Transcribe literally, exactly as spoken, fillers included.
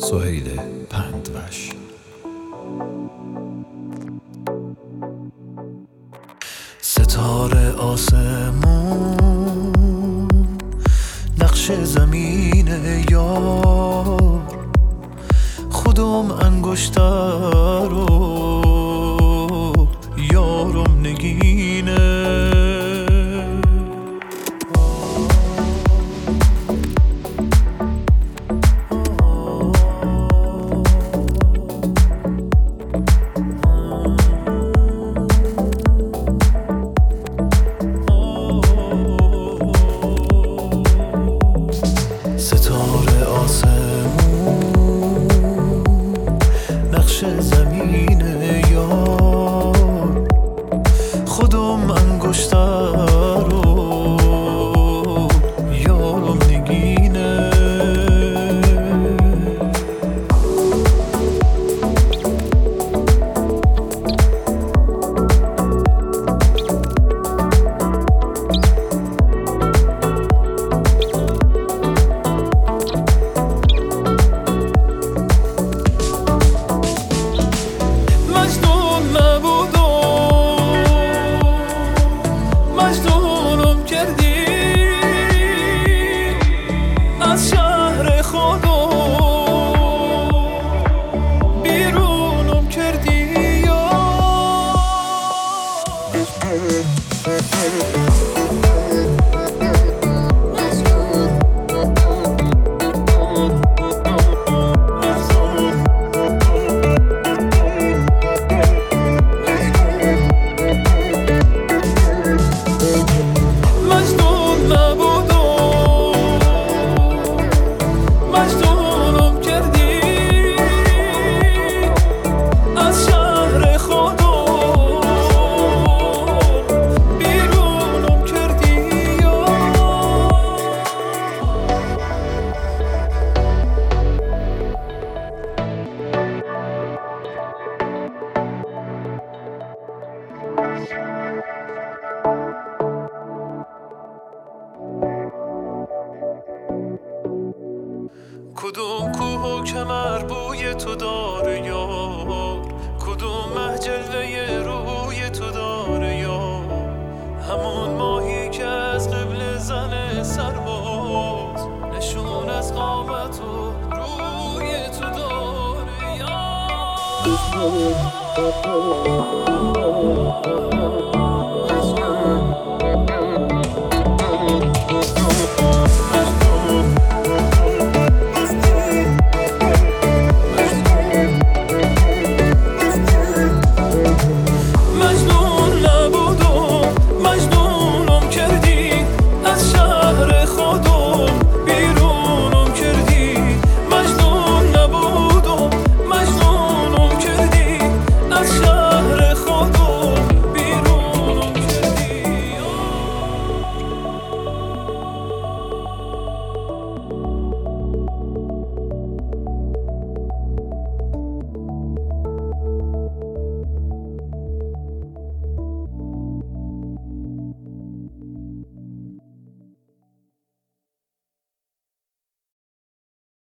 سهیل پندوش. ستاره آسمون نقش زمین یار، خودم انگشتر رو یارم نگینه. ستاره آسمون نقش زمین یار، خودم انگشتر رو یارم نگینه. کدوم کوه و کمر بوی تو داره یار، کدوم مه جلوه روی تو داره یار، همون ماهی که از قبل زن سرباز، نشون از قامت و روی تو داره یار.